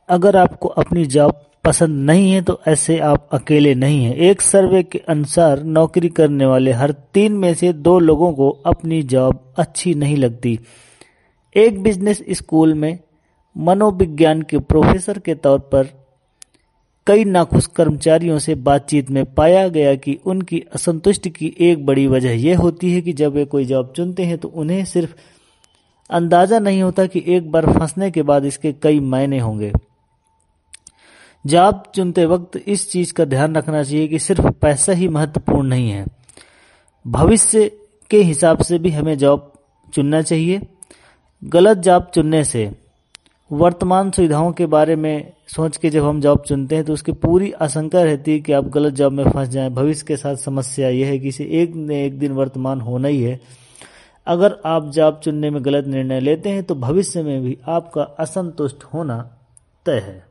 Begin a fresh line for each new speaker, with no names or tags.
अगर आपको अपनी जॉब पसंद नहीं है तो ऐसे आप अकेले नहीं हैं। एक सर्वे के अनुसार नौकरी करने वाले हर 3 में से 2 लोगों को अपनी जॉब अच्छी नहीं लगती। एक बिजनेस स्कूल में मनोविज्ञान के प्रोफेसर के तौर पर कई नाखुश कर्मचारियों से बातचीत में पाया गया कि उनकी असंतुष्टि की एक बड़ी वजह यह होती है कि जब वे कोई जॉब चुनते हैं तो उन्हें सिर्फ अंदाजा नहीं होता कि एक बार फंसने के बाद इसके कई मायने होंगे। जॉब चुनते वक्त इस चीज का ध्यान रखना चाहिए कि सिर्फ पैसा ही महत्वपूर्ण नहीं है, भविष्य के हिसाब से भी हमें जॉब चुनना चाहिए। गलत जॉब चुनने से वर्तमान सुविधाओं के बारे में सोच के जब हम जॉब चुनते हैं तो उसकी पूरी आशंका रहती है कि आप गलत जॉब में फंस जाएं। भविष्य के साथ समस्या यह है कि इसे एक न एक दिन वर्तमान होना ही है। अगर आप जॉब चुनने में गलत निर्णय लेते हैं तो भविष्य में भी आपका असंतुष्ट होना तय है।